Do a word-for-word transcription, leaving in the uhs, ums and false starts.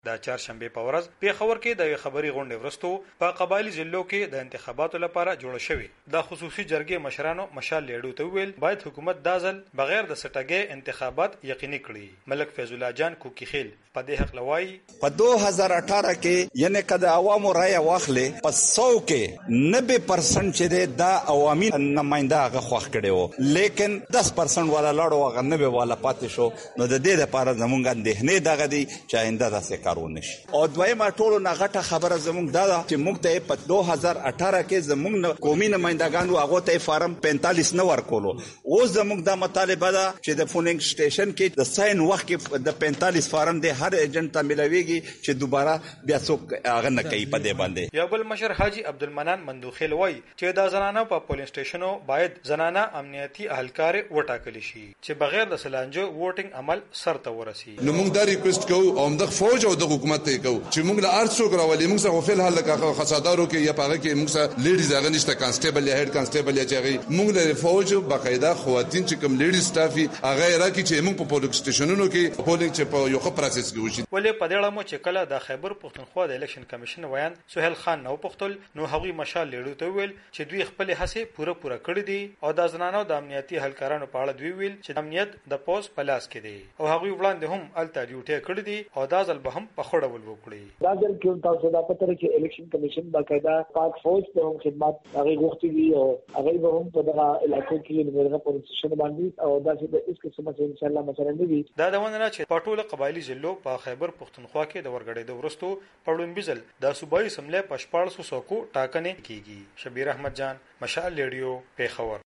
د چهارشنبه په ورځ پیښور کې د خبري غونډې وروسته په قبایلی ضلعو کې د انتخاباتو لپاره جوړ شوی د خصوصي جرګې مشرانو مشال لیډو ته ویل باید حکومت دازل بغیر د سټګې انتخابات یقیني کړي. ملک فیض الله جان کوکیخیل په دې حق لوي په دو هزار اٹھارہ کې یعنی کده عوامو رائے واخلې په سو کې نوے پرسنٹ چې دا عوامي نماینده هغه خوښ کړي وو لیکن دس پرسنٹ والا لاړو هغه نوے والا پاتې شو. نو د دې لپاره زمونږ اندېښنې دغه دي چې آینده داسې کارونه شي. او دویمه ټولو نه غټه خبره زمونږ دا ده چې موږ ته په دو هزار اٹھارہ کې زمونږ قومي نمایندګانو هغه ته فارم پینتالیس نه ورکولو. اوس زمونږ دا مطالبه ده چې د فونینګ سټیشن کې د ساين وخت کې د پینتالیس فارم د هر ایجنټ ته ملويږي چې دوباره بیا څوک هغه نه کوي په دې باندې. یو بل مشر حاجی عبدالمنان مندوخیل وای چې دا زنانه په پولینګ سټیشنو باید زنانه امنیتي اهلکار وټاکل شي چې بغیر د سلانجو ووټینګ عمل سرته ورسي. نو موږ دا ریکوست کوو او موږ فوج او د حکومت ته کوو چې موږ له ارڅو راولې موږ څنګه فعل حل لکه خصادارو کې یا پاره کې موږ سره لیډیز هغه نشته کانسټیبل یا هډ کانسټیبل یا چغي موږ له فوج باقاعده خواتین چې کوم لیډیز سټافي هغه راکې چې موږ په پولینګ سټیشنونو کې پولینګ چې په یو ښه پروسس کې وشي. ولې په دې اړه مو چې کله د خیبر پښتونخوا د الیکشن کمیشن ویان سہیل خان نو پختل نو هغوی مشال لیډو ته ویل چې دوی خپل هڅې پوره پوره کړې دي او د ځنانو د امنیتي اهلکارانو په اړه دوی ویل چې امنیت د پوز پلاس کې دی او هغوی وړاندې هم الته ډیوټي کړې دي او دا ځل به هم په خوړه ول وکړي. دا ځل کې تاسو دا پته لرئ چې الیکشن کمیشن باقاعده پاک فوج ته هم خدمات هغه غوښتي دي او هغه به هم په دغه علاقو کې د مرغه پوزیشن باندې او دا چې د اس قسمه چې ان شاء الله مثلا دی دا د ونه چې په ټوله قبایلی ضلعو په خیبر پښتونخوا کې د ورګړې د ورستو پړون بزل د صوبایي سملې په شپږ سوه ټاکنې کیږي. شبیر احمد جان مشال لیډیو پیښور.